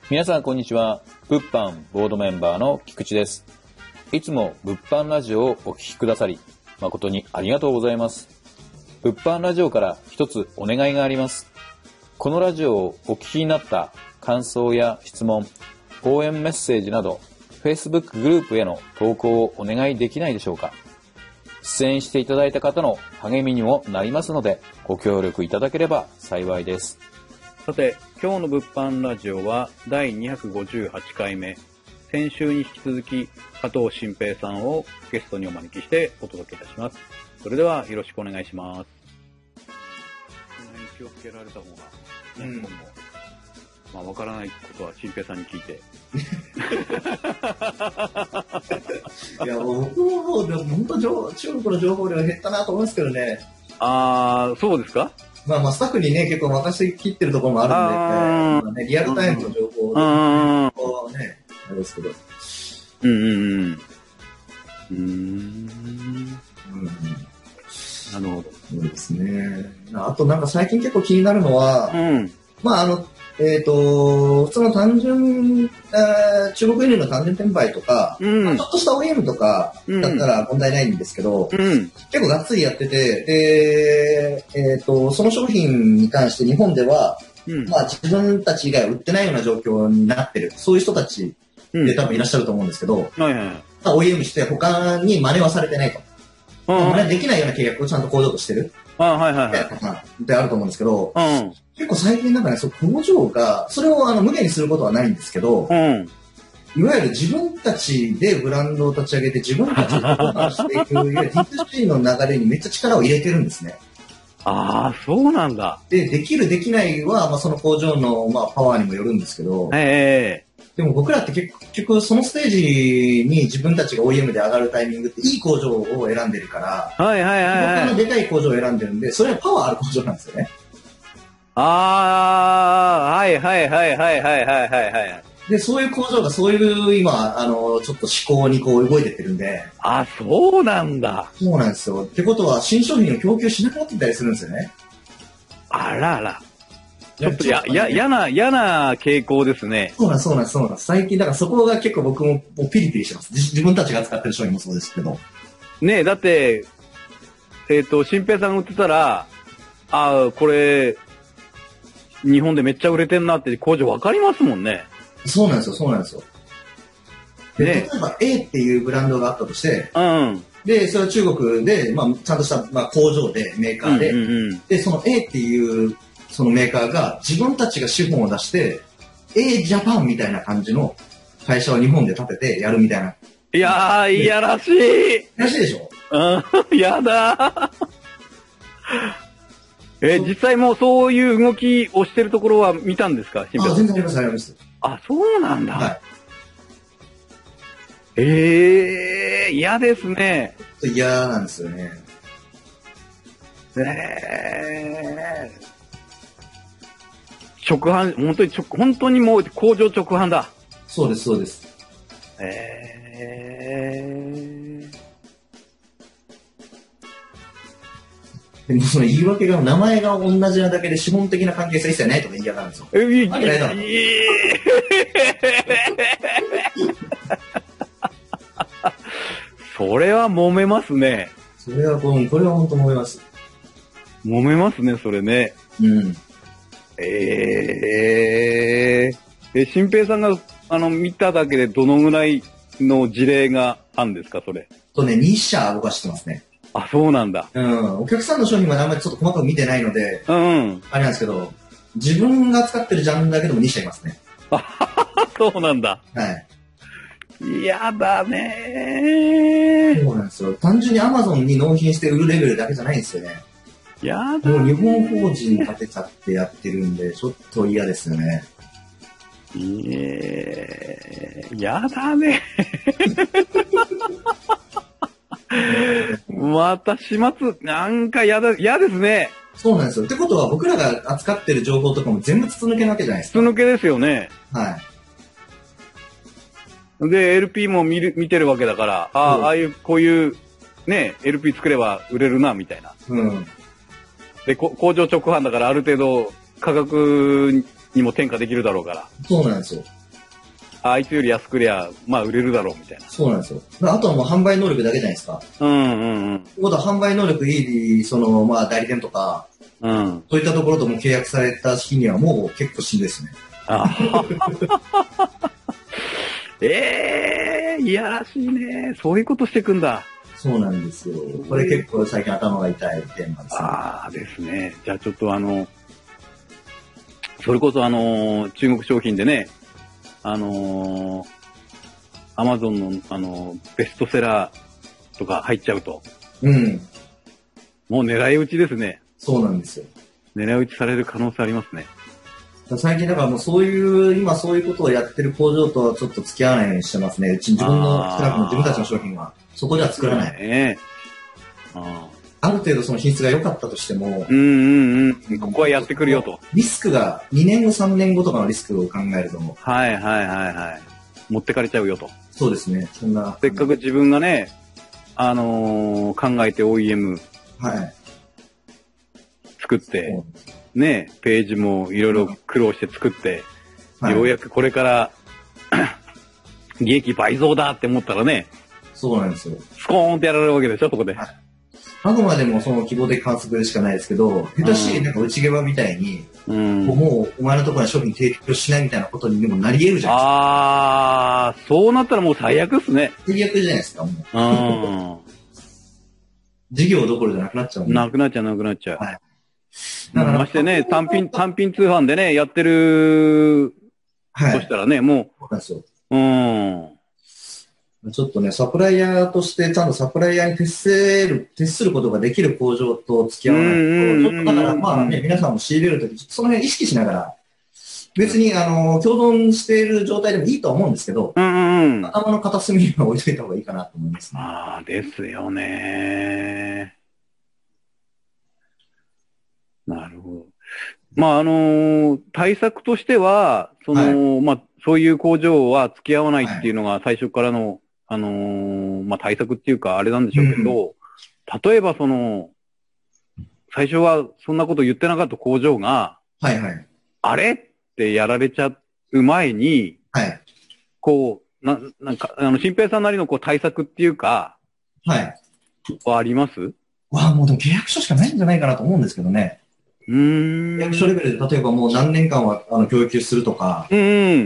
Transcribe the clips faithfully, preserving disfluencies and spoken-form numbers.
皆さんこんにちは。物販ボードメンバーの菊池です。いつも物販ラジオをお聞きくださり誠にありがとうございます。物販ラジオから一つお願いがあります。このラジオをお聞きになった感想や質問、応援メッセージなど Facebook グループへの投稿をお願いできないでしょうか。出演していただいた方の励みにもなりますのでご協力いただければ幸いです。 さて、今日の物販ラジオはだいにひゃくごじゅうはちかいめ、先週に引き続き加藤新平さんをゲストにお招きしてお届けいたします。それではよろしくお願いします。この辺気をつけられた方が、ね、うん、今後まあわからないことは新平さんに聞いて。 いや、僕の方で本当中国の情報量減ったなと思うんですけどね。 ああ、そうですか？まあまあスタッフにね、結構任せ切ってるところもあるんで、ね、まあね、リアルタイムの情報はね、あれですけど。 うんうんうん。うーん。なるほど。 そうですね。あとなんか最近結構気になるのは、うん、まああの、えっ、ー、と、普通の単純、えー、中国輸入の単純転売とか、うんまあ、ちょっとした オーイーエム とかだったら問題ないんですけど、うん、結構がっつりやってて、で、えっ、ー、と、その商品に関して日本では、うん、まあ自分たち以外は売ってないような状況になってる、そういう人たちで多分いらっしゃると思うんですけど、うんはいはいまあ、オーイーエム して他に真似はされてないと。うんまあ、真似できないような契約をちゃんと工場としてる。あはいはいはい。であると思うんですけど、うん、結構最近なんかね、そう工場が、それをあの無限にすることはないんですけど、うん、いわゆる自分たちでブランドを立ち上げて自分たちで保管していく、いわゆる ディーツーシー の流れにめっちゃ力を入れてるんですね。 ああ、そうなんだ。 で、できるできないは、まあ、その工場の、まあ、パワーにもよるんですけど、えーでも僕らって結局そのステージに自分たちが オーイーエム で上がるタイミングっていい工場を選んでるから、はいはいはい、はい。僕のでかい工場を選んでるんで、それはパワーある工場なんですよね。 ああ、はいはいはいはいはいはいはい。 で、そういう工場がそういう今、あの、ちょっと思考にこう動いてってるんで。 あ、そうなんだ。 そうなんですよ。ってことは新商品を供給しなくなってたりするんですよね。 あらあら。ちょっとや、や、嫌な、嫌な傾向ですね。 そうなんです、そうなんです、そうなんです。最近、だからそこが結構僕ももうピリピリしてます。自, 自分たちが使ってる商品もそうですけど。 ねえ、だって、えっ、ー、と、新平さんが売ってたら、ああ、これ、日本でめっちゃ売れてんなって工場わかりますもんね。 そうなんですよ、そうなんですよ。で、ね、例えば A っていうブランドがあったとして、うん。で、それは中国で、まあ、ちゃんとした、まあ、工場で、メーカーで、うんうんうん、で、その A っていう、そのメーカーが自分たちが資本を出して A ジャパンみたいな感じの会社を日本で建ててやるみたいな。 いやー、いやらしい。いやらしいでしょ。 うん、やだえ、実際もうそういう動きをしてるところは見たんですか？ あ、全然あります、あります。 あ、そうなんだ。はい。えー、嫌ですね。 嫌なんですよね。 えー。直販、本当に直、本当にもう工場直販だ。 そうです、そうです。 えー。でもその言い訳が、名前が同じなだけで資本的な関係性一切ないとか言いやがるんですよ。え、いい、いい。 それは揉めますね。 それは、これは本当揉めます。 揉めますね、それね。うん。えー、え、新平さんが、あの、見ただけでどのぐらいの事例があるんですか、それ。 とね、に社僕は知ってますね。 あ、そうなんだ。 うん。お客さんの商品はあんまりちょっと細かく見てないので、うん。あれなんですけど、自分が使ってるジャンルだけでもに社いますね。 あそうなんだ。 はい。 嫌だねー。そうなんですよ。単純に Amazon に納品して売るレベルだけじゃないんですよね。 やだもう日本法人立てちゃってやってるんで、ちょっと嫌ですよね。 いえー、やだねまた始末、なんかやだ、嫌ですね。 そうなんですよ。ってことは僕らが扱ってる情報とかも全部筒抜けなわけじゃないですか。 筒抜けですよね。 はい。 で、エルピー も見る、見てるわけだから、ああ、ああいう、こういう、ね、エルピー 作れば売れるな、みたいな。うん。で、工場直販だからある程度価格にも転嫁できるだろうから。 そうなんですよ。 あいつより安くりゃ、まあ売れるだろうみたいな。 そうなんですよ。あとはもう販売能力だけじゃないですか。 うんうんうん。 ということは販売能力いい、その、まあ代理店とか、うん。そういったところとも契約された日にはもう結構しんどいですね。あええー、いやらしいね。そういうことしてくんだ。 そうなんですよ。これ結構最近頭が痛いテーマですね。 ああですね。じゃあちょっとあの、それこそあの、中国商品でね、あのー、アマゾンのあの、ベストセラーとか入っちゃうと。うん。もう狙い撃ちですね。 そうなんですよ。 狙い撃ちされる可能性ありますね。 最近だからもうそういう、今そういうことをやってる工場とはちょっと付き合わないようにしてますね。うち自分の、少なくとも自分たちの商品は、そこでは作らない。ね、あ, ある程度その品質が良かったとしても、 うんうんうん。ここはやってくるよと。 リスクがにねんご、さんねんごとかのリスクを考えると。 はいはいはいはい。持ってかれちゃうよと。 そうですね。そんな。 せっかく自分がね、あのー、考えて オーイーエム。はい。作って、ね、ページもいろいろ苦労して作って、はい、ようやくこれから利益倍増だって思ったらね、 そうなんですよ。 スコーンってやられるわけでしょ、そこで。はい、 あくまでもその希望的観測でしかないですけど、下手しいなんか内毛場みたいに、うん、もうお前のところに商品提供しないみたいなことにでもなり得るじゃないですか。 ああ、そうなったらもう最悪っすね。 最悪じゃないですか、もう。うん、事業どころじゃなくなっちゃう、 ね。なくなっちゃう、なくなっちゃう。はい。だからましてね、単品、単品通販でね、やってる、はい、としたらね、もう。そうなんですよ。うん。 ちょっとね、サプライヤーとしてちゃんとサプライヤーに徹せる、徹することができる工場と付き合わないと、ちょっとだからまあね、皆さんも仕入れるとき、その辺意識しながら、別にあの、共存している状態でもいいとは思うんですけど、うんうん、頭の片隅には置いといた方がいいかなと思いますね。 ああ、ですよね。なるほど。まあ、あのー、対策としては、その、はい、まあ、そういう工場は付き合わないっていうのが最初からの、はい、あのー、まあ、対策っていうか、あれなんでしょうけど、うん、例えばその、最初はそんなこと言ってなかった工場が、はいはい。あれってやられちゃう前に、はい。こう、な、なんか、あの、新平さんなりのこう対策っていうか、はい。はあります？ わあ、もうでも契約書しかないんじゃないかなと思うんですけどね。うーん。役所レベルで、例えばもう何年間はあの教育するとか、うん、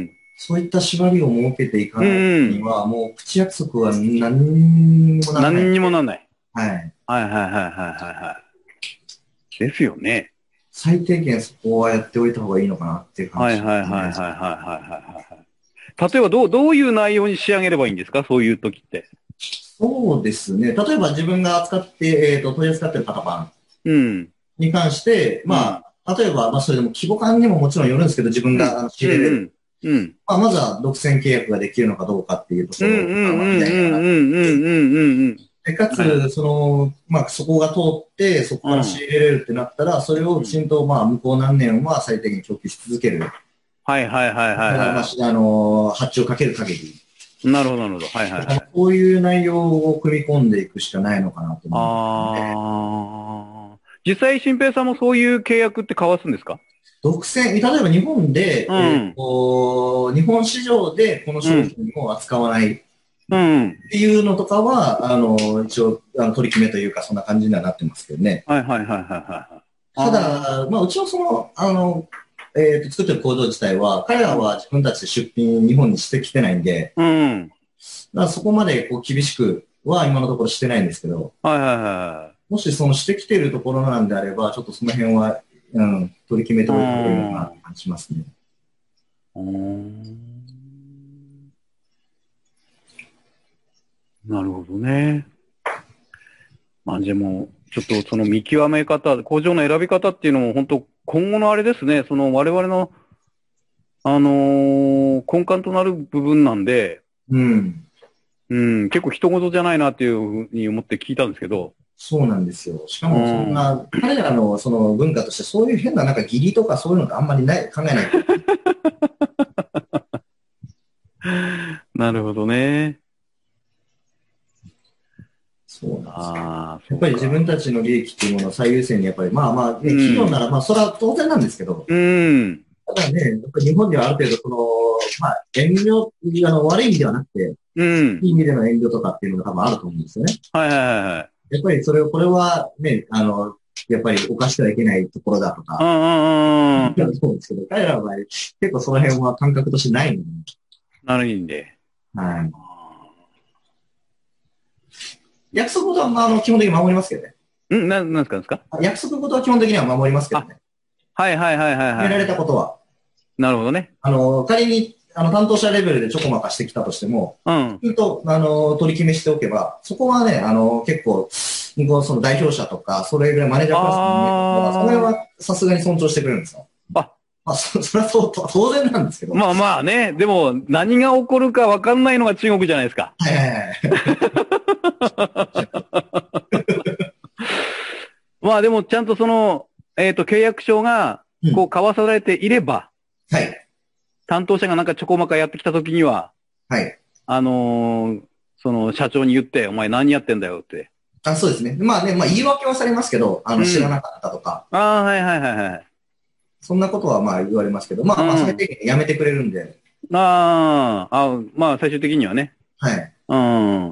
そういった縛りを設けていかないには、うん、もう口約束は何にもならない。 何にもならない。 はい。 はいはいはいはいはい。ですよね。 最低限そこはやっておいた方がいいのかなっていう感じです。 はいはいはいはいはいはい。例えばどう、どういう内容に仕上げればいいんですか？そういう時って。 そうですね。例えば自分が扱って、えっと、取り扱っている型番。うん。に関して、まあ、うん、例えば、まあ、それでも規模感にももちろんよるんですけど、自分が仕入れる。うん。うん、まあ、まずは独占契約ができるのかどうかっていうところを、まあ、みたいな。で、かつ、その、まあ、そこが通って、そこから仕入れれるってなったら、それをきちんと、まあ、向こう何年は最低限供給し続ける。 はいはいはいはい、はい。まあ、あの、発注をかける限り。 なるほど、なるほど。はいはい、はい。 こういう内容を組み込んでいくしかないのかなと思うんですね。ああ。実際、新平さんもそういう契約って交わすんですか？ 独占、例えば日本で、うん、えー、と日本市場でこの商品を扱わない。うん。っていうのとかは、あの、一応、あの取り決めというか、そんな感じにはなってますけどね。 はいはいはいはいはい。 ただ、まあ、うちのその、あの、えっ、ー、と、作ってる工場自体は、彼らは自分たちで出品日本にしてきてないんで、うん。だからそこまでこう厳しくは今のところしてないんですけど、はいはいはい。もしそのしてきてるところなんであれば、ちょっとその辺は、うん、取り決めておいた方がいいのかなって感じしますね。うん。 なるほどね。まあでも、ちょっとその見極め方、工場の選び方っていうのも本当今後のあれですね、その我々の、あのー、根幹となる部分なんで、うん。うん、結構人事じゃないなっていうふうに思って聞いたんですけど。 そうなんですよ。しかもそんな、うん、彼らのその文化としてそういう変ななんか義理とかそういうのってあんまりない、考えない。 なるほどね。 そうなんですあやっぱり自分たちの利益っていうものを最優先にやっぱり、まあまあ、ね、企業ならまあそれは当然なんですけど、うん。 ただね、やっぱり日本にはある程度、その、まあ、遠慮、あの、悪い意味ではなくて、うん。いい意味での遠慮とかっていうのが多分あると思うんですよね。 はいはいはい。 やっぱりそれを、これはね、あの、やっぱり犯してはいけないところだとか、 うんうんうん。 そうですけど、彼らの場合、結構その辺は感覚としてないので。 なるんで。 はい。約束事は、まあ、あの、基本的に守りますけどね。 んな、なんですかですか約束事は基本的には守りますけどね。 はいはいはいはい、はい。 決められたことは。 なるほどね。 あの、仮に、あの、担当者レベルでちょこまかしてきたとしても、うん。きちんと、あの、取り決めしておけば、そこはね、あの、結構、その代表者とか、それぐらいマネージャークラスの人間とか、その辺はさすがに尊重してくれるんですよ。あ、まあ、そ、それはそう、当然なんですけど。 まあまあね、でも、何が起こるか分かんないのが中国じゃないですか。はいはいはい。まあでも、ちゃんとその、えっと、契約書が、こう、交わされていれば、うん、はい。担当者がなんかちょこまかやってきたときには、はい。あのー、その、社長に言って、お前何やってんだよって。 あ、そうですね。まあね、まあ言い訳はされますけど、あの、知らなかったとか。 うん、ああ、はいはいはいはい。 そんなことはまあ言われますけど、まあまあ最低限やめてくれるんで。 うん、ああ、まあ最終的にはね。はい。うん。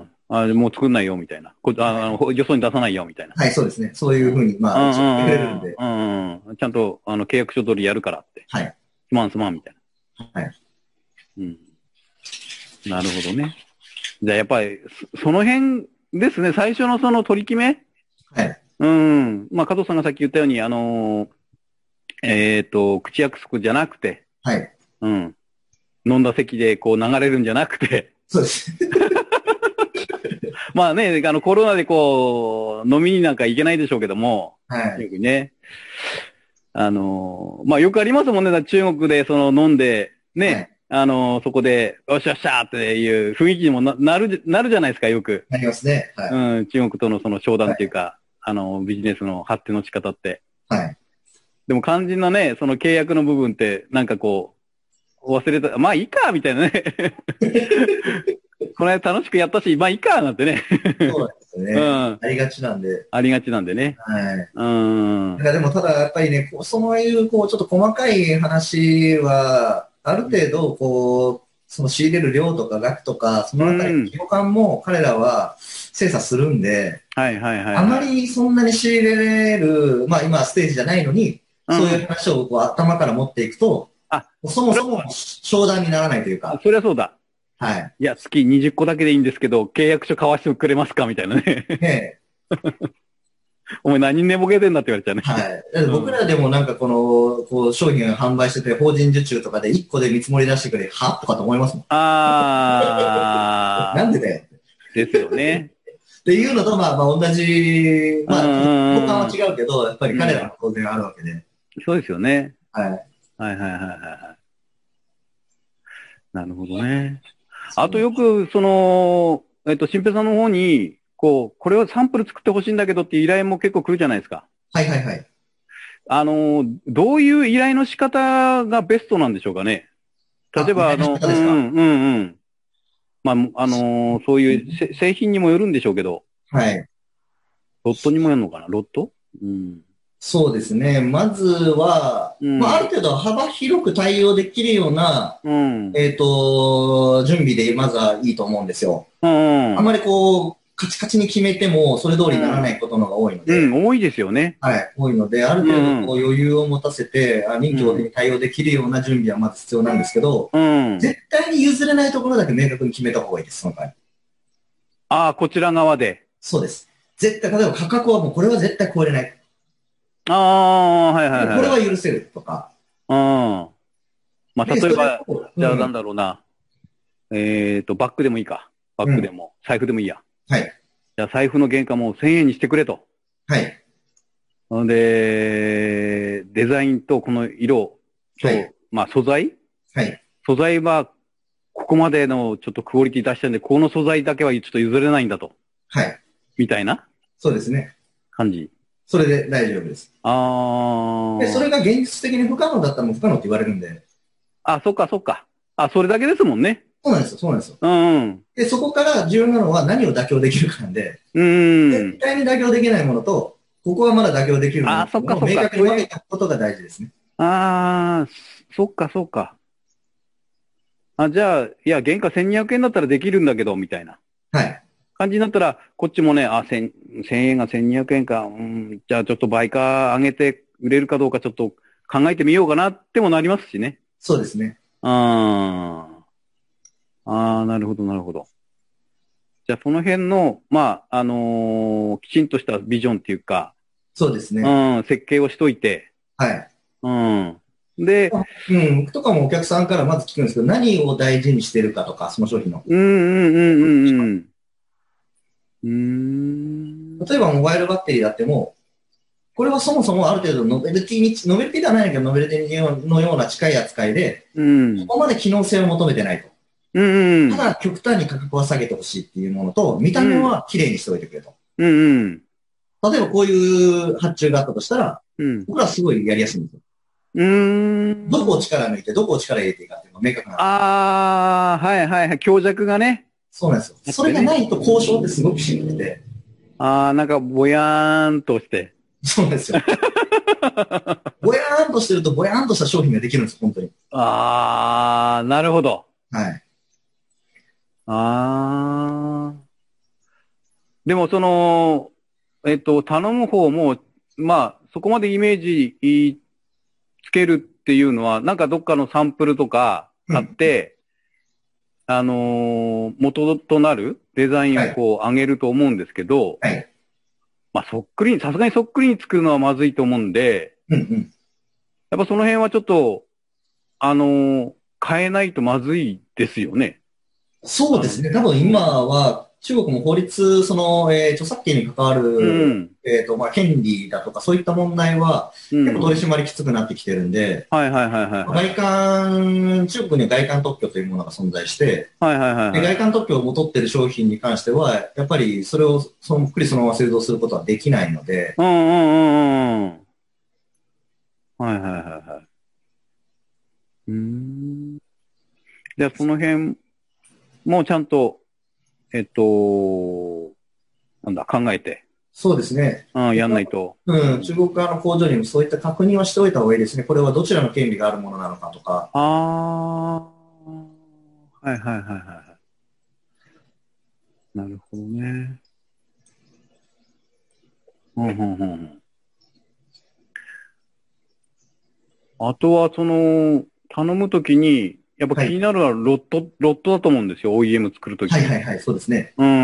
あもう作んないよみたいな。こあの、よそに出さないよみたいな。 はい、そうですね。そういうふうに、まあ、言ってくれるんで。 うん、うん。ちゃんと、あの、契約書通りやるからって。はい。すまんすまんみたいな。はい。うん。なるほどね。じゃあやっぱり、その辺ですね、最初のその取り決め。はい。うん。まあ、加藤さんがさっき言ったように、あのー、えっ、ー、と、口約束じゃなくて。はい。うん。飲んだ席でこう流れるんじゃなくて。 そうです。 まあね、あの、コロナでこう、飲みになんか行けないでしょうけども。はい。よくね。あのー、まあよくありますもんね、中国でその飲んで、ね。はい、あのー、そこで、よっしゃよっしゃっていう雰囲気にもな、なる、なるじゃないですか、よく。 なりますね。 はい。うん、中国とのその商談っていうか、はい、あの、ビジネスの発展の仕方って。はい。でも肝心なね、その契約の部分って、なんかこう、忘れた、まあいいか、みたいなね。この間楽しくやったし、まあいいか、なんてね。 そうなんですよね。うん。ありがちなんで。 ありがちなんでね。はい。うん。 いやでもただやっぱりね、そういう、こう、ちょっと細かい話は、ある程度、こう、その仕入れる量とか額とか、そのあたりの規模感も彼らは精査するんで、はいはいはい。あまりそんなに仕入れれる、まあ今はステージじゃないのに、そういう話をこう頭から持っていくと、あ、そもそも商談にならないというか。 そりゃそうだ。 はい。 いや、月にじゅっこだけでいいんですけど、契約書交わしてくれますかみたいなね。ねお前何寝ぼけてんだって言われちゃうね。 はい。僕らでもなんかこの、こう、商品を販売してて、法人受注とかでいっこで見積もり出してくれ、はとかと思いますもん。あー。なんでだよ。 ですよね。 っていうのと、まあまあ同じ、まあ、交換は違うけど、やっぱり彼らの当然あるわけで。うん、 そうですよね。はい。はいはいはいはいはい。なるほどね。あとよく、その、えっと、新平さんの方に、こう、これをサンプル作ってほしいんだけどっていう依頼も結構来るじゃないですか。 はいはいはい。 あの、どういう依頼の仕方がベストなんでしょうかね。例えば、あの、うんうんうん。まあ、あのー、そういう製品にもよるんでしょうけど。はい。ロットにもよるのかなロットうん。 そうですね。まずは、うん、まあ、ある程度幅広く対応できるような、うん、えっ、ー、と、準備でまずはいいと思うんですよ。うん、あまりこう、カチカチに決めても、それ通りにならないことのが多いので。 うん、うん、多いですよね。 はい、多いので、ある程度こう余裕を持たせて、うん、臨機応変に対応できるような準備はまず必要なんですけど、うん、絶対に譲れないところだけ明確に決めた方がいいです、その場合。 ああ、こちら側で。 そうです。絶対、例えば価格はもうこれは絶対超えれない。 ああ、はいはいはい。 これは許せるとか。 うん。まあ、例えば、じゃあなんだろうな。うん、えっと、バッグでもいいか。バッグでも、うん、財布でもいいや。はい。じゃあ財布の原価もせんえんにしてくれと。はい。で、デザインとこの色と、はい、まあ素材はい。素材は、ここまでのちょっとクオリティ出したんで、この素材だけはちょっと譲れないんだと。はい。みたいな。 そうですね。 感じ。 それで大丈夫です。ああ。で、それが現実的に不可能だったらもう不可能って言われるんで。 あ、そっかそっか。あ、それだけですもんね。 そうなんですよ、そうなんですよ。うん、うん。で、そこから重要なのは何を妥協できるかなんで。うん。絶対に妥協できないものと、ここはまだ妥協できるものを明確に分けたことが大事ですね。 ああ、そっかそっか。あ、じゃあ、いや、原価せんにひゃくえんだったらできるんだけど、みたいな。 はい。 感じになったら、こっちもね、あ、千、千円がせんにひゃくえんか、うん、じゃあちょっと倍価上げて売れるかどうかちょっと考えてみようかなってもなりますしね。 そうですね。 ああ、ああ、なるほど、なるほど。じゃあその辺の、まあ、あのー、きちんとしたビジョンっていうか、 そうですね。 うん、設計をしといて、 はい。 うん。で、 うん、僕とかもお客さんからまず聞くんですけど、何を大事にしてるかとか、その商品の。 うん、うん、うん、うん、うん。うーん。 例えばモバイルバッテリーだっても、これはそもそもある程度ノベルティに、ノベルティではないけど、ノベルティのような近い扱いで、 うん。 ここまで機能性を求めてないと。 うん、うん。 ただ、極端に価格は下げてほしいっていうものと、見た目は綺麗にしておいてくれと。 うん、うん。 例えばこういう発注があったとしたら、 うん。 僕らはすごいやりやすいんですよ。 うーん。 どこを力抜いて、どこを力入れていいかっていうのが明確な。 ああ、はいはいはい。強弱がね。 そうなんですよ。 ね、 それがないと交渉ってすごくしんどくて。 ああ、なんかぼやーんとして。 そうなんですよ。ぼやーんとしてると、ぼやーんとした商品ができるんですよ、本当に。 ああ、なるほど。 はい。 ああ。でもその、えっと、頼む方も、まあ、そこまでイメージつけるっていうのは、なんかどっかのサンプルとかあって、うん、あのー、元となるデザインをこう上げると思うんですけど、 はい。 まあ、そっくりに、さすがにそっくりに作るのはまずいと思うんで、 うんうん、 やっぱその辺はちょっと、あのー、変えないとまずいですよね。 そうですね。多分今は、中国も法律、その、えー、著作権に関わる、うん、えっ、ー、と、まあ、権利だとか、そういった問題は、結構取り締まりきつくなってきてるんで、 はいはいはいはい、はい。 外観、中国には外観特許というものが存在して、 はいはいはい、はい。 外観特許を持っている商品に関しては、やっぱりそれをそっくりそのまま製造することはできないので、 うんうんうんうん。はいはいはいはい。うん。じゃあその辺もちゃんと、えっと、なんだ、考えて。 そうですね。 うん、やんないと。 うん、中国側の工場にもそういった確認はしておいた方がいいですね。これはどちらの権利があるものなのかとか。 ああ、はいはいはいはい。なるほどね。うんうんうん。あとは、その、頼むときに、やっぱ気になるのはロット、はい、ロットだと思うんですよ。オーイーエム 作るとき。 はいはいはい、そうですね。 うん。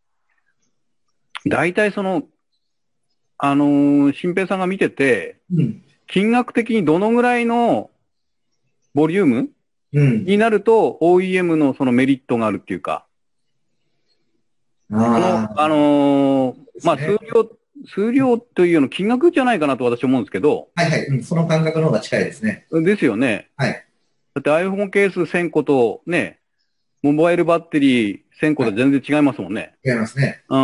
大体その、あのー、新平さんが見てて、うん、金額的にどのぐらいのボリューム、うん、になると オーイーエム のそのメリットがあるっていうか、あの、あのー、まあ、数量、数量というような金額じゃないかなと私思うんですけど。 はいはい、うん、その感覚の方が近いですね。 ですよね。 はい。 だって iPhone ケースせんこと、ね、モバイルバッテリーせんこと全然違いますもんね。 はい、違いますね。 うん。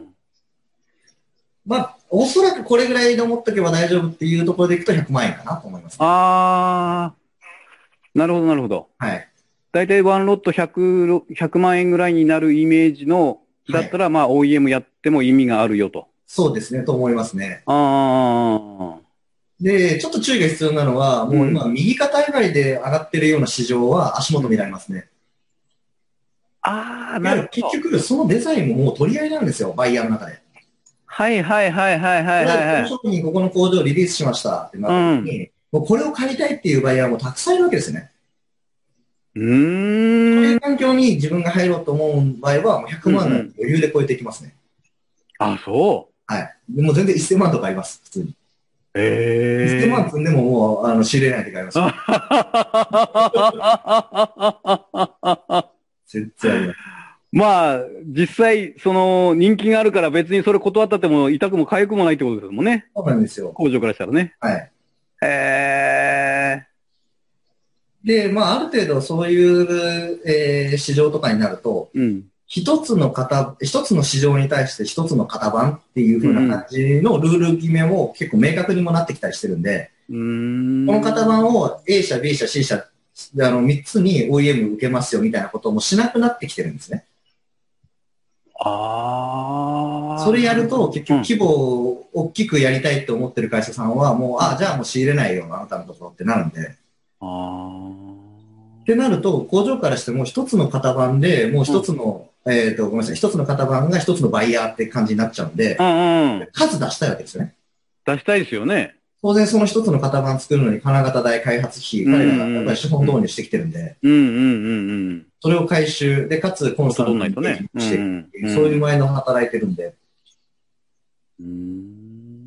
まあ、おそらくこれぐらいで思っとけば大丈夫っていうところでいくとひゃくまんえんかなと思います、ね。 あー、なるほどなるほど。 はい。 だいたいワンロットひゃく、ひゃくまんえんぐらいになるイメージの、だったら、まあ オーイーエム やっても意味があるよと。 そうですね、と思いますね。 あー。 で、ちょっと注意が必要なのは、もう今、右肩上がりで上がってるような市場は足元見られますね。 あー、なるほど。 結局、そのデザインももう取り合いなんですよ、バイヤーの中で。 はいはいはいはいはいはい、はい。 この商品ここの工場をリリースしましたってなった時に、うん、もうこれを買いたいっていうバイヤーもたくさんいるわけですね。 うーん。 そういう環境に自分が入ろうと思う場合は、もうひゃくまんの余裕で超えていきますね。 うんうん、あ、そう。 はい。もう全然せんまんとかあります、普通に。 ええー。 せんまん積んでももう、あの、仕入れないといけないます。全然あります。 まあ、実際、その、人気があるから別にそれ断ったっても痛くも痒くもないってことですもんね。 そうなんですよ。 工場からしたらね。 はい。 へえー。で、まあ、ある程度そういう、えー、市場とかになると、うん、一つの型、一つの市場に対して一つの型番っていう風な感じのルール決めも結構明確にもなってきたりしてるんで、 うーん、 この型番を A 社、B 社、C 社、あの、みっつに オーイーエム 受けますよみたいなこともしなくなってきてるんですね。 ああ。 それやると結局規模大きくやりたいって思ってる会社さんは、もう、あ、じゃあもう仕入れないよ、あなたのところってなるんで。 あってなると、工場からしても一つの型番で、もう一つの、うん、えっと、ごめんなさい、一つの型番が一つのバイヤーって感じになっちゃうんで、うんうん、数出したいわけですよね。 出したいですよね。 当然その一つの型番作るのに金型代、開発費、彼らがやっぱり資本導入してきてるんで、 うんうんうんうん、 それを回収、で、かつコンスタントにしていくっていう、そういう前の働いてるんで。 うーん、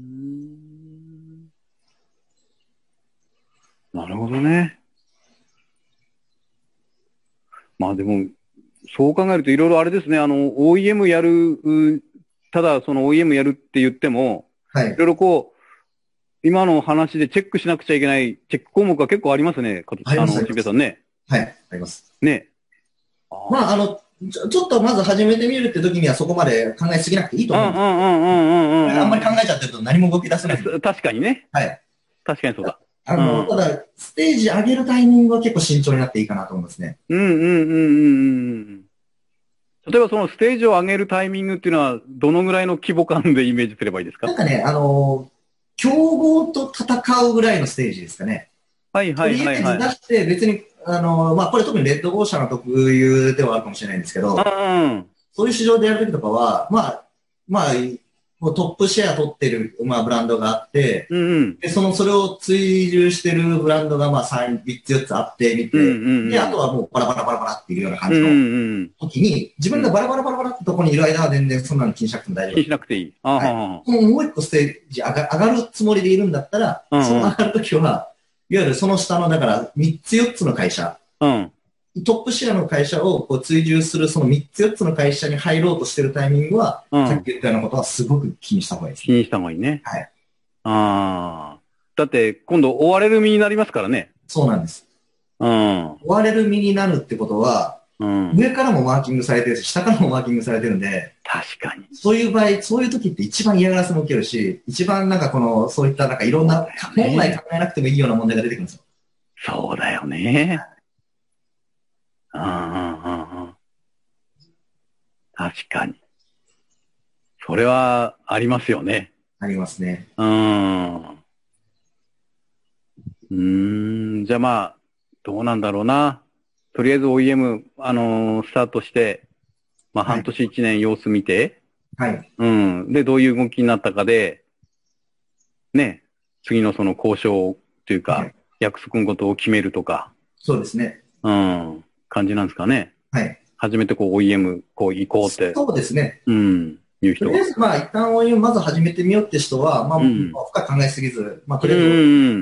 なるほどね。まあでも、そう考えるといろいろあれですね、あの、オーイーエム やる、ただその オーイーエム やるって言っても、はい。いろいろこう、今の話でチェックしなくちゃいけないチェック項目が結構ありますね、 あります。 あの、しんぺいさんね。 はい、あります。 ね。 あまあ、あの、ちょ、ちょっとまず始めてみるって時にはそこまで考えすぎなくていいと思うんです。うんうんうんうんうん。あんまり考えちゃってると何も動き出せない。 確かにね。 はい。 確かにそうだ。 あの、うん、ただ、ステージ上げるタイミングは結構慎重になっていいかなと思いますね。 うんうんうんうんうん。例えばそのステージを上げるタイミングっていうのは、どのぐらいの規模感でイメージすればいいですか？ なんかね、あの、競合と戦うぐらいのステージですかね。 はいはいはいはい。 とりあえず出して別に、あの、まあ、これ特にレッドゴー社の特有ではあるかもしれないんですけど、うん、そういう市場でやるときとかは、まあ、まあ、もうトップシェア取ってる、まあ、ブランドがあって、うんうん、で、その、それを追従してるブランドが、まあ、さん、みっつよっつあって、みて、うんうんうん、で、あとはもうバラバラバラバラっていうような感じの時に、うんうん、自分がバラバラバラバラってとこにいる間は全然そんなの気にしなくても大丈夫。 気にしなくていい。あ、 はい、もう一個ステージ上が、上がるつもりでいるんだったら、うんうん、その上がるときは、いわゆるその下の、だからみっつよっつの会社、うん、トップシェアの会社をこう追従するそのみっつよっつの会社に入ろうとしてるタイミングは、うん、さっき言ったようなことはすごく気にした方がいいです、ね。 気にした方がいいね。 はい。 ああ。だって今度追われる身になりますからね。 そうなんです。うん。追われる身になるってことは、うん、上からもマーキングされてるし、下からもマーキングされてるんで、 確かに。 そういう場合、そういう時って一番嫌がらせも受けるし、一番なんかこの、そういったなんかいろんな、本来考えなくてもいいような問題が出てくるんですよ。 そうだよね。うんうんうんうん。確かに。それはありますよね。 ありますね。 うん。うーん。じゃあまあ、どうなんだろうな。とりあえず オーイーエム、あのー、スタートして、まあ半年一年様子見て、 はい。 うん。で、どういう動きになったかで、ね、次のその交渉というか、はい、約束のことを決めるとか。 そうですね。 うん。感じなんですかね。 はい。 初めてこう オーイーエム、こう行こうって。 そうですね。 うん。いう人は。 とりあえず、まあ、一旦 オーイーエム まず始めてみようって人は、まあ、うん、深く考えすぎず、まあ、とりあえず、うん、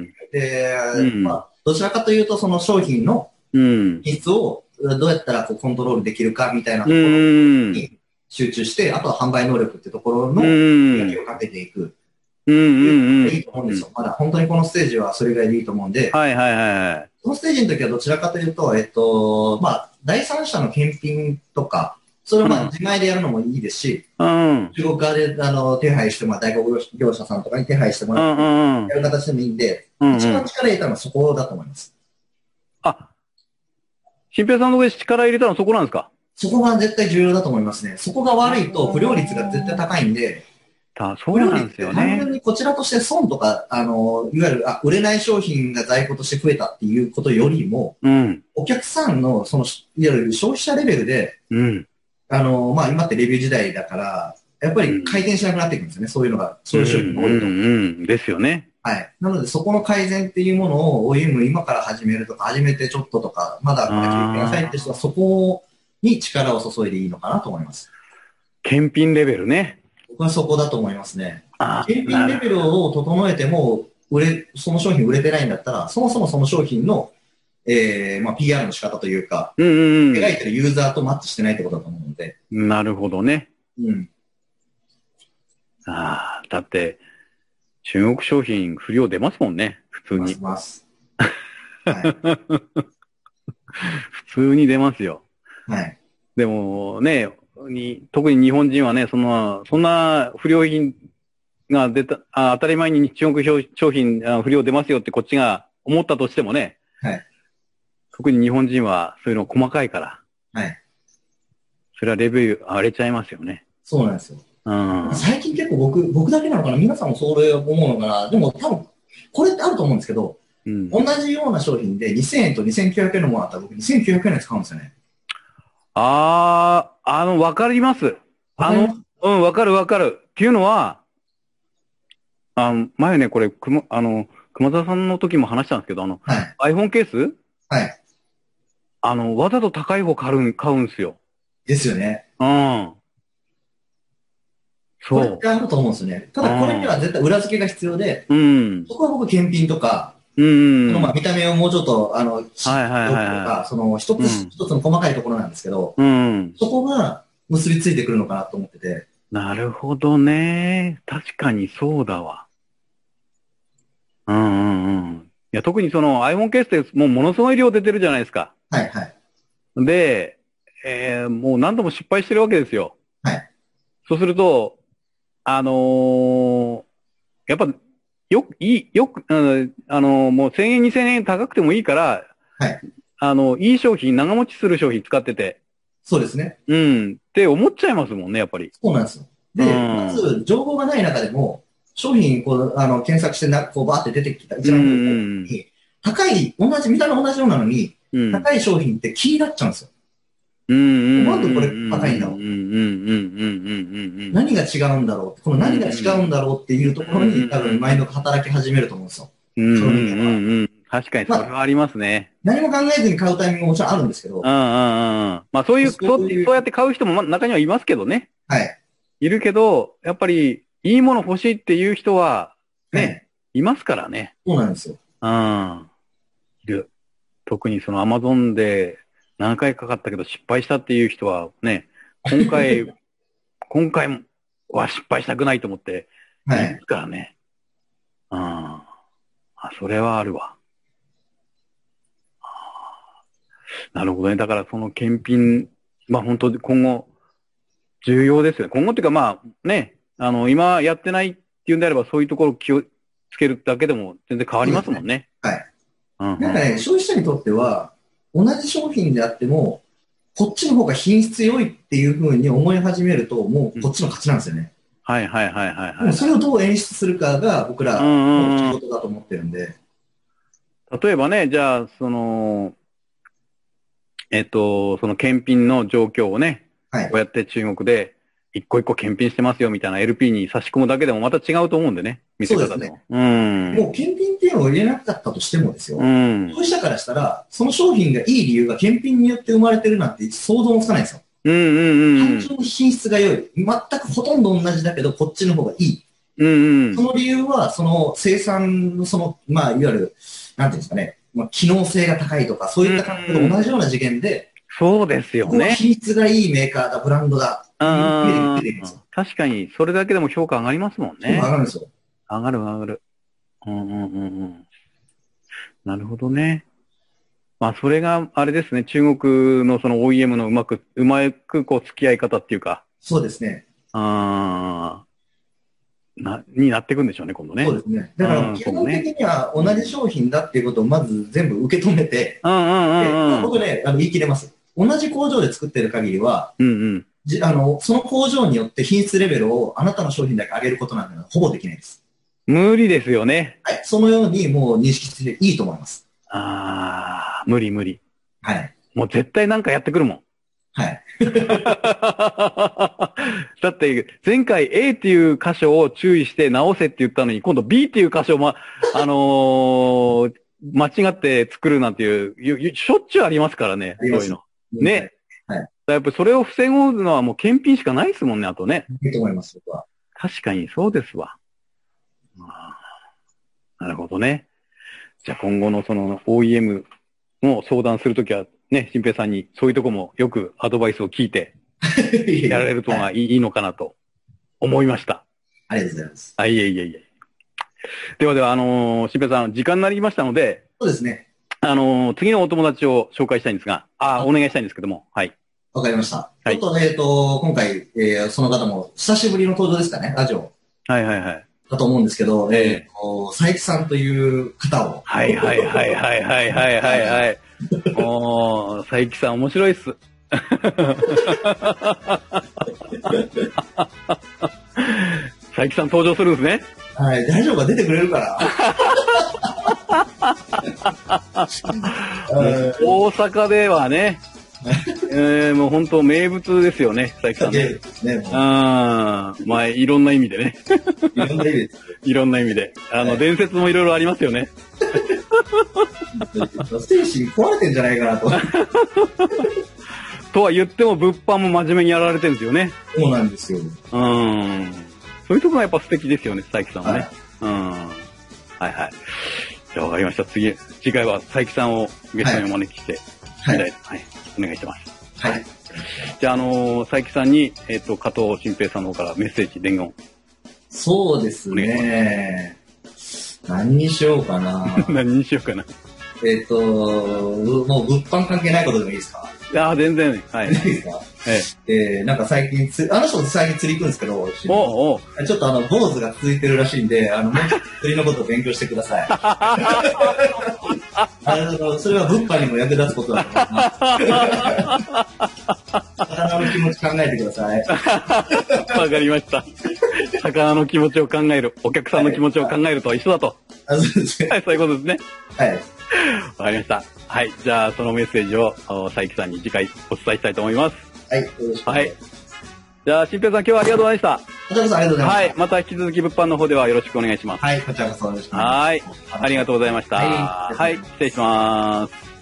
で、うん、まあ、どちらかというと、その商品の品質をどうやったらこうコントロールできるかみたいなところに集中して、あとは販売能力ってところの磨きをかけていく。うんうんうん。いいと思うんですよ。まだ本当にこのステージはそれぐらいでいいと思うんで。 はいはいはい。 このステージの時はどちらかというと、えっと、まあ、第三者の検品とか、それをまあ自前でやるのもいいですし、うん、中国側であの手配してもらう代行業者さんとかに手配してもらって、やる形でもいいんで、うんうん、一番力入れたのはそこだと思います。 あ、新平さんの上で力入れたのはそこなんですか？ そこが絶対重要だと思いますね。そこが悪いと不良率が絶対高いんで、 そうなんですよね。 単純にこちらとして損とか、あの、いわゆる、あ、売れない商品が在庫として増えたっていうことよりも、うん、お客さんの、その、いわゆる消費者レベルで、うん、あの、まあ、今ってレビュー時代だから、やっぱり回転しなくなっていくんですよね、うん、そういうのが、そういう商品が多いと。うん、うんうん、 ですよね。 はい。なので、そこの改善っていうものを オーイーエム 今から始めるとか、始めてちょっととか、まだ始めてくださいって人は、そこに力を注いでいいのかなと思います。 検品レベルね。 僕はそこだと思いますね。検品レベルを整えても、売れ、その商品売れてないんだったら、そもそもその商品の、えー、まあ ピーアール の仕方というか、うんうんうん、描いてるユーザーとマッチしてないってことだと思うので。 なるほどね。 うん。 ああ、だって、中国商品不良出ますもんね、普通に。 出ます。はい、 普通に出ますよ。 はい。 でもね、に特に日本人はね、そんな、そんな不良品が出た、あ当たり前に中国商品不良出ますよってこっちが思ったとしてもね、 はい。 特に日本人はそういうの細かいから、 はい。 それはレビュー荒れちゃいますよね。 そうなんですよ。 うん、 最近結構僕、僕だけなのかな、皆さんもそれ思うのかな、でも多分、これってあると思うんですけど、うん、同じような商品でにせんえんとにせんきゅうひゃくえんのものあったら僕にせんきゅうひゃくえんのやつ買うんですよね。 あー、あの、わかります。あの、うん、わかるわかる。っていうのは、あの、前ね、これ、くま、あの、熊沢さんの時も話したんですけど、あの、はい、iPhone ケースはい。 あの、わざと高い方買うん、買うんすよ。 ですよね。 うん。 そう。これってあると思うんですよね。ただこれには絶対裏付けが必要で、うん。そこは僕検品とか、うん。そのまあ見た目をもうちょっと、あの、はいはいはい、はい。とか、その一つ、うん、一つの細かいところなんですけど、うん。そこが結びついてくるのかなと思ってて。 なるほどね。確かにそうだわ。うんうんうん。いや、特にその iPhone ケースってもうものすごい量出てるじゃないですか。 はいはい。 で、えー、もう何度も失敗してるわけですよ。 はい。 そうすると、あのー、やっぱ、よく、いい、よく、うん、あのー、もうせんえん、にせんえん高くてもいいから、 はい。 あの、いい商品、長持ちする商品使ってて。 そうですね。 うん。って思っちゃいますもんね、やっぱり。 そうなんですよ。で、うん、まず、情報がない中でも、商品、こう、あの、検索してな、こう、バーって出てきた、一番に、高い、同じ、見た目同じようなのに、うん、高い商品って気になっちゃうんですよ。うん。なんでこれ高いんだろう。何が違うんだろう。この何が違うんだろうっていうところに、多分、マインドが働き始めると思うんですよ。 うんうんうん。確かに、それはありますね。 まあ、何も考えずに買うタイミングももちろんあるんですけど。 うんうんうん。まあ、そういう、そうそうやって買う人も中にはいますけどね。 はい。 いるけど、やっぱり、いいもの欲しいっていう人は、ね、はい、いますからね。 そうなんですよ。 うん。いる。特にそのアマゾンで何回かかったけど失敗したっていう人はね、今回、今回は失敗したくないと思って、はい。いますからね。うん。あ、それはあるわ。なるほどね。だからその検品、まあ本当今後、重要ですよね。今後っていうかまあね、あの、今やってないっていうんであればそういうところを気をつけるだけでも全然変わりますもんね。 はい。うんうん、なんかね、消費者にとっては、同じ商品であっても、こっちの方が品質良いっていう風に思い始めると、もうこっちの勝ちなんですよね。 うん、はいはいはいはい、はい。 もうそれをどう演出するかが僕らの仕事だと思ってるんで。 例えばね、じゃあ、その、えっと、その検品の状況をね、はい、こうやって中国で一個一個検品してますよみたいな エルピー に差し込むだけでもまた違うと思うんでね、見せ方でも。そうですね。うん。 もう検品っていうのを入れなかったとしてもですよ。うん。消費者からしたら、その商品がいい理由が検品によって生まれてるなんて想像もつかないんですよ。 うんうんうん。 単純に品質が良い。全くほとんど同じだけど、こっちの方がいい。 うんうん。 その理由は、その生産のその、まあ、いわゆる、なんていうんですかね、まあ、機能性が高いとか、そういった感覚と同じような次元で、 そうですよね。ここは品質がいいメーカーだ、ブランドだ。 あ確かに、それだけでも評価上がりますもんね。 上がるんですよ。 上がる上がる。うんうんうんうん。なるほどね。まあ、それが、あれですね、中国のその オーイーエム のうまく、うまくこう付き合い方っていうか。 そうですね。 ああ。な、になっていくんでしょうね、今度ね。 そうですね。だから、基本的には同じ商品だっていうことをまず全部受け止めて、 うんうんうんうん。 僕ね、あの言い切れます。同じ工場で作ってる限りは、 うんうん。 じあの、その工場によって品質レベルをあなたの商品だけ上げることなんてのはほぼできないです。 無理ですよね。 はい。そのようにもう認識していいと思います。 ああ、無理無理。 はい。 もう絶対なんかやってくるもん。 はい。 だって、前回 A っていう箇所を注意して直せって言ったのに、今度 B っていう箇所を、ま、あのー、間違って作るなんていう、しょっちゅうありますからね、そういうの。ね。はい。やっぱりそれを防ぐのはもう検品しかないですもんね、あとね。 いいと思います、僕は。 確かにそうですわ。なるほどね。じゃあ今後のその オーイーエム の相談するときはね、新平さんにそういうとこもよくアドバイスを聞いてやられるとがいい、はい、いいのかなと思いました。 ありがとうございます。 あ、いえいえいえ。ではでは、あのー、新平さん、時間になりましたので、 そうですね。 あのー、次のお友達を紹介したいんですが、あ、お願いしたいんですけども、はい。 わかりました。はい、ちょっと、えっと、今回、えー、その方も久しぶりの登場ですかね、ラジオ。 はいはいはい。 だと思うんですけど、えー、佐伯さんという方を。 はいはいはいはいはいはいはいはい。もう、佐伯さん面白いっす。 佐伯さん登場するんですね。 はい、大丈夫か出てくれるから。 大阪ではね、えー、もう本当名物ですよね、佐伯さんね。ねあまあ、いろんな意味でね。 いろんな意味で。 いろんな意味で。あの、はい、伝説もいろいろありますよね。 精神壊れてんじゃないかなと。 とは言っても、物販も真面目にやられてるんですよね。 そうなんですよ。 うん。そういうところがやっぱ素敵ですよね、佐伯さんはね。はい、うん。はいはい。じゃあわかりました。次、次回は佐伯さんをゲストにお招きして、はい、はい、はい。お願いします。 はい。 じゃあ、あのー、佐伯さんに、えっ、ー、と、加藤新平さんの方からメッセージ、伝言。 そうですね。何にしようかな。 何にしようかな。 えっと、もう物販関係ないことでもいいですか？ ああ、全然。はい。 いいですか？ええ。えー、なんか最近つ、あの人も最近釣り行くんですけど、 おおちょっとあの、坊主が続いてるらしいんで、あの、もうちょっと釣りのことを勉強してください。あの、それは物販にも役立つことだと思います。魚の気持ち考えてください。 わかりました。魚の気持ちを考える、お客さんの気持ちを考えるとは一緒だと。 はい、そうですね。 はい、そういうことですね。 はい。 わかりました。はい。じゃあ、そのメッセージを、佐伯さんに次回お伝えしたいと思います。 はい。よろしくお願いします。はい。 じゃあ、新平さん、今日はありがとうございました。 こちらこそありがとうございました。 はい。また引き続き物販の方ではよろしくお願いします。 はい。こちらこそよろしくお願いします。 はい。ありがとうございました。はい。はい。失礼します。